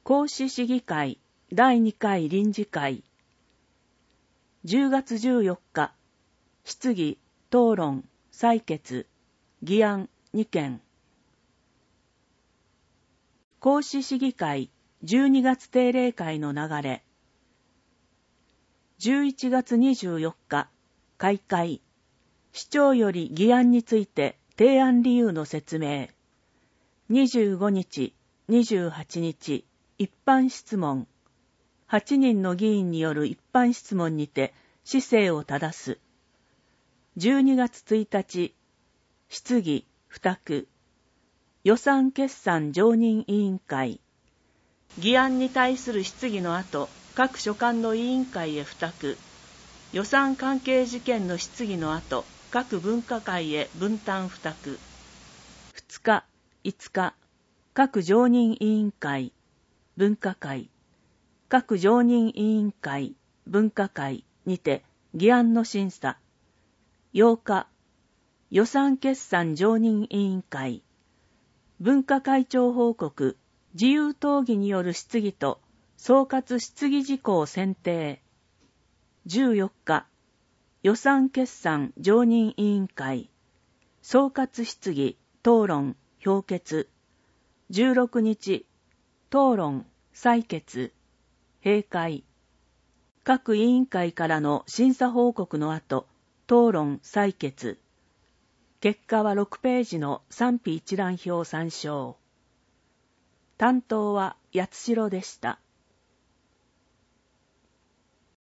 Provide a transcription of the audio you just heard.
皇嗣市議会第2回臨時会。10月14日、質疑、討論、採決、議案2件。皇嗣市議会12月定例会の流れ。11月24日、開会。市長より議案について提案理由の説明。25日、28日、一般質問。8人の議員による一般質問にて市政を正す。12月1日、質疑、付託。予算決算常任委員会。議案に対する質疑の後、各所管の委員会へ付託。予算関係事件の質疑の後、各分科会へ分担付託。2日、5日、各常任委員会、分科会、各常任委員会、分科会にて議案の審査。8日、予算決算常任委員会、分科会長報告、自由討議による質疑と総括質疑事項選定。14日、予算決算常任委員会、総括質疑、討論、評決。16日、討論、採決、閉会。各委員会からの審査報告の後、討論、採決。結果は6ページの賛否一覧表参照。担当は八代でした。